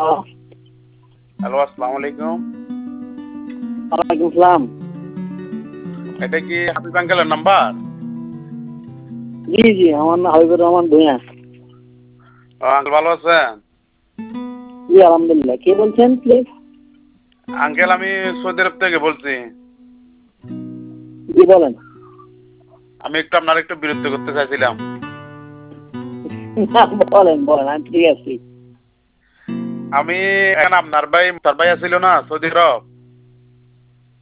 Hello, আসসালামু আলাইকুম। ওয়ালাইকুম সালাম। এটা কি হাবিব আঙ্কেলের নাম্বার? জি জি, আমার নাম হাবিবুর রহমান ভূঁইয়া। আঙ্কেল ভালো আছেন? জি আলহামদুলিল্লাহ। কে বলছেন প্লিজ? আঙ্কেল আমি সৌদি আরব থেকে বলছি। জি বলেন। আমি একটু আপনার একটু বিরক্ত করতে চাইছিলাম। বলেন বলেন, আমি ঠিক আছি। আমি এখন আপনার ভাই ছিল না সৌদি আরব?